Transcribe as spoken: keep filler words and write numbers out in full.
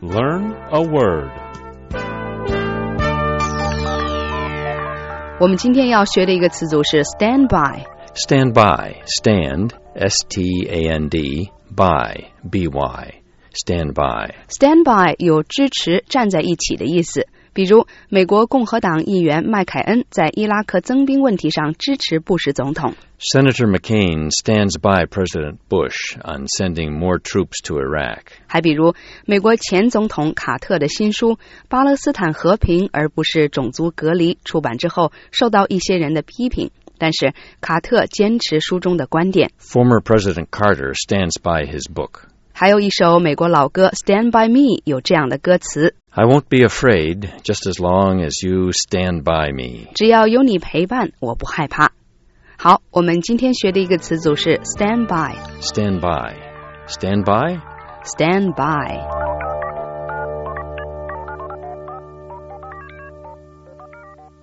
Learn a word. 我们今天要学的一个词组是 stand by. Stand by. Stand, S T A N D, by, B Y. Stand by. Stand by 有支持、站在一起的意思。比如，美国共和党议员麦凯恩在伊拉克增兵问题上支持布什总统。 Senator McCain stands by President Bush on sending more troops to Iraq. 还比如，美国前总统卡特的新书《巴勒斯坦和平而不是种族隔离》出版之后，受到一些人的批评。但是卡特坚持书中的观点。 Former President Carter stands by his book. 还有一首美国老歌《Stand by Me》有这样的歌词 I won't be afraid, just as long as you stand by me. 只要有你陪伴，我不害怕。好，我们今天学的一个词组是 stand by. Stand by. Stand by? Stand by.